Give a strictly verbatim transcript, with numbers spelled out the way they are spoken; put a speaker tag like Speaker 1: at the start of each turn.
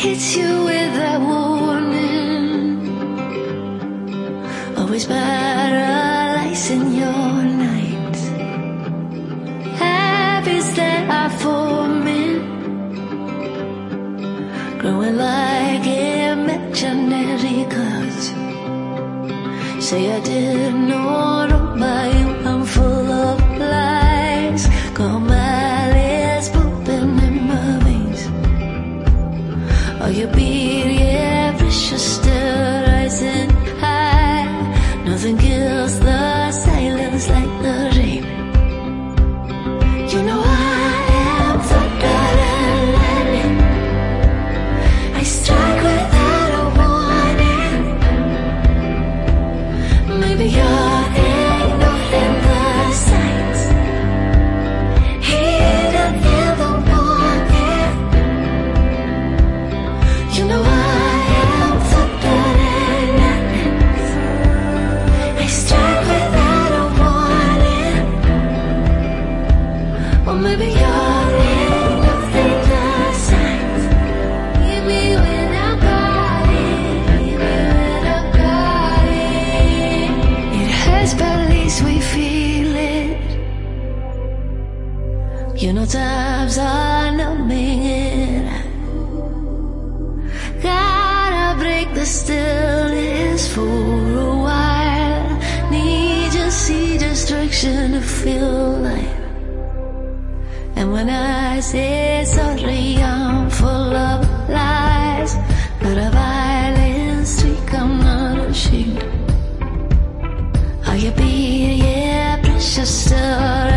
Speaker 1: hits you without warning, always paralyzing your night. Habits that are forming, growing like imaginary clouds. Say I did not know my I'm full of lies. Got malice pumping in my veins. All your beat, yeah, pressure still rising high. Nothing kills the silence like the rain. You know I am thunder and lightning. I strike without a warning. Maybe you're ignoring the signs, hidden in the warning. You know I am thunder and lightning. I strike without a warning. Or maybe you're ignoring the signs. Give me when I got it. Give me when I got it. It hurts, but at least we feel it. You know times are numbing it. Gotta break the stillness for a while. Need to see destruction to feel life. And when I say sorry, I'm full of lies. Got a violent streak, I'm not ashamed. All you be, yeah, precious still